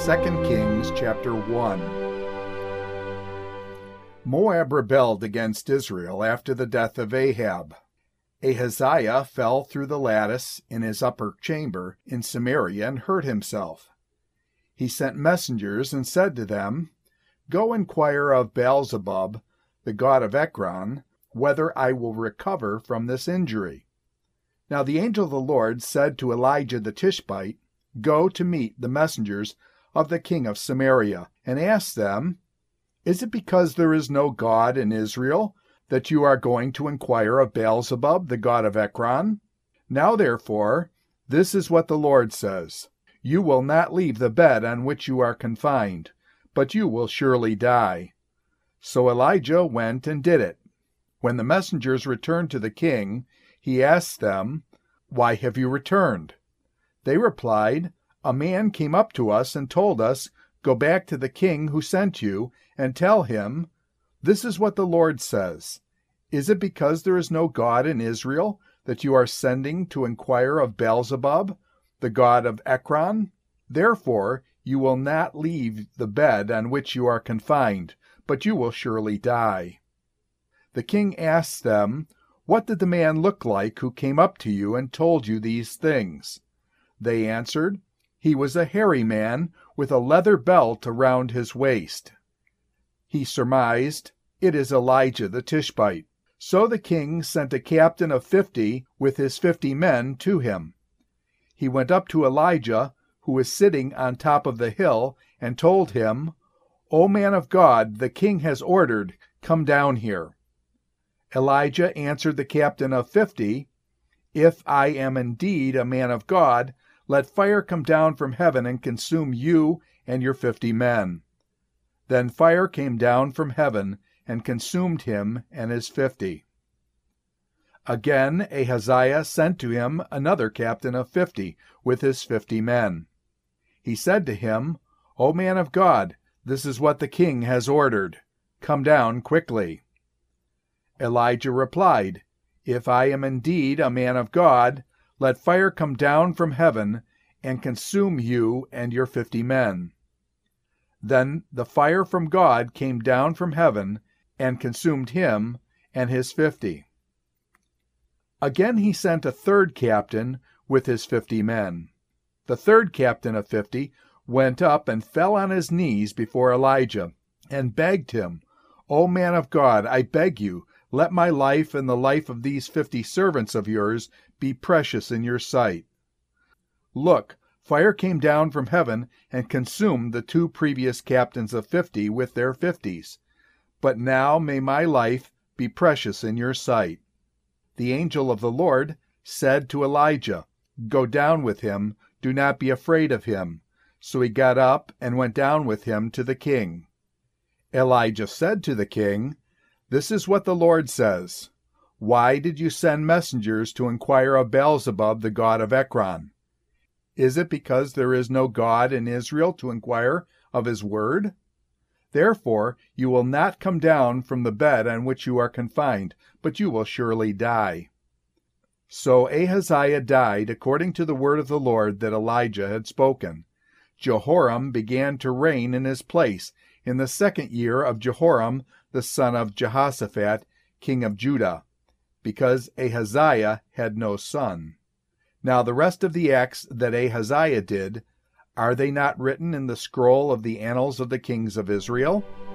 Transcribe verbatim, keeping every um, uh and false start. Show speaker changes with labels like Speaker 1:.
Speaker 1: Second Kings chapter one. Moab rebelled against Israel after the death of Ahab. Ahaziah fell through the lattice in his upper chamber in Samaria and hurt himself. He sent messengers and said to them, "Go inquire of Baalzebub, the god of Ekron, whether I will recover from this injury." Now the angel of the Lord said to Elijah the Tishbite, "Go to meet the messengers of the king of Samaria, and ask them, Is it because there is no God in Israel that you are going to inquire of Baalzebub, the god of Ekron? Now therefore, this is what the Lord says, You will not leave the bed on which you are confined, but you will surely die." So Elijah went and did it. When the messengers returned to the king, he asked them, "Why have you returned?" They replied, "A man came up to us and told us, 'Go back to the king who sent you, and tell him, This is what the Lord says. Is it because there is no God in Israel that you are sending to inquire of Baalzebub, the god of Ekron? Therefore you will not leave the bed on which you are confined, but you will surely die." The king asked them, "What did the man look like who came up to you and told you these things?" They answered, "He was a hairy man with a leather belt around his waist." He surmised, "It is Elijah the Tishbite." So the king sent a captain of fifty with his fifty men to him. He went up to Elijah, who was sitting on top of the hill, and told him, "O man of God, the king has ordered, come down here." Elijah answered the captain of fifty, "If I am indeed a man of God, let fire come down from heaven and consume you and your fifty men." Then fire came down from heaven and consumed him and his fifty. Again Ahaziah sent to him another captain of fifty with his fifty men. He said to him, "O man of God, this is what the king has ordered. Come down quickly." Elijah replied, "If I am indeed a man of God, let fire come down from heaven and consume you and your fifty men." Then the fire from God came down from heaven and consumed him and his fifty. Again he sent a third captain with his fifty men. The third captain of fifty went up and fell on his knees before Elijah and begged him, "O man of God, I beg you, let my life and the life of these fifty servants of yours be precious in your sight. Look, fire came down from heaven and consumed the two previous captains of fifty with their fifties. But now may my life be precious in your sight." The angel of the Lord said to Elijah, "Go down with him, do not be afraid of him." So he got up and went down with him to the king. Elijah said to the king, "This is what the Lord says. Why did you send messengers to inquire of Baalzebub, the god of Ekron? Is it because there is no God in Israel to inquire of his word? Therefore you will not come down from the bed on which you are confined, but you will surely die." So Ahaziah died according to the word of the Lord that Elijah had spoken. Jehoram began to reign in his place in the second year of Jehoram the son of Jehoshaphat, king of Judah, because Ahaziah had no son. Now the rest of the acts that Ahaziah did, are they not written in the scroll of the annals of the kings of Israel?